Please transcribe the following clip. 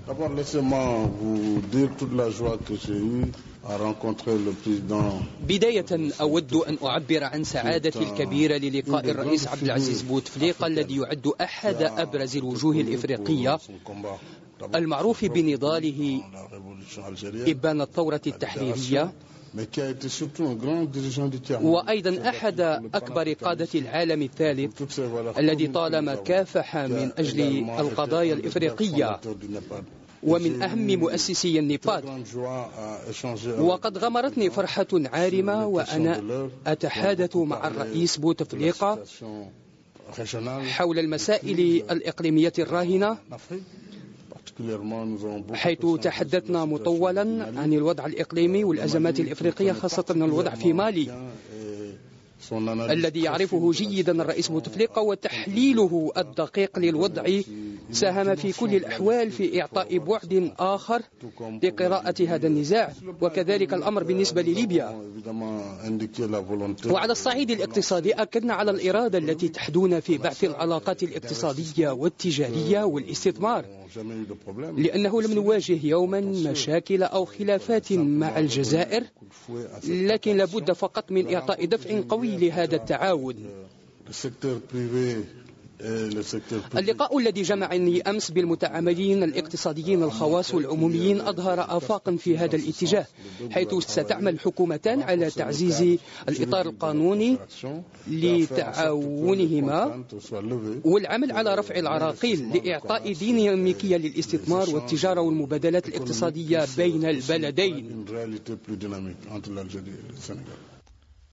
D'abord, laissez-moi vous dire toute la joie que j'ai eue à rencontrer le président. بداية أود أن أعبر عن سعادتي الكبيرة للقاء الرئيس عبد العزيز بوتفليقة الذي يعد أحد أبرز الوجوه الإفريقية المعروف بنضاله إبان الثورة التحريرية، وأيضا أحد أكبر قادة العالم الثالث الذي طالما كافح من أجل القضايا الإفريقية ومن أهم مؤسسي النيباد. وقد غمرتني فرحة عارمة وأنا أتحادث مع الرئيس بوتفليقة حول المسائل الإقليمية الراهنة، حيث تحدثنا مطولا عن الوضع الإقليمي والأزمات الإفريقية، خاصة الوضع في مالي الذي يعرفه جيدا الرئيس بوتفليقة، وتحليله الدقيق للوضع ساهم في كل الأحوال في إعطاء بعد آخر لقراءة هذا النزاع، وكذلك الأمر بالنسبة لليبيا. وعلى الصعيد الاقتصادي أكدنا على الإرادة التي تحدون في بعث العلاقات الاقتصادية والتجارية والاستثمار، لأنه لم نواجه يوما مشاكل أو خلافات مع الجزائر، لكن لابد فقط من إعطاء دفع قوي لهذا التعاون. اللقاء الذي جمعني أمس بالمتعاملين الاقتصاديين الخواص والعموميين أظهر آفاقا في هذا الاتجاه، حيث ستعمل الحكومتان على تعزيز الإطار القانوني لتعاونهما والعمل على رفع العراقيل لإعطاء ديناميكية للاستثمار والتجارة والمبادلات الاقتصادية بين البلدين.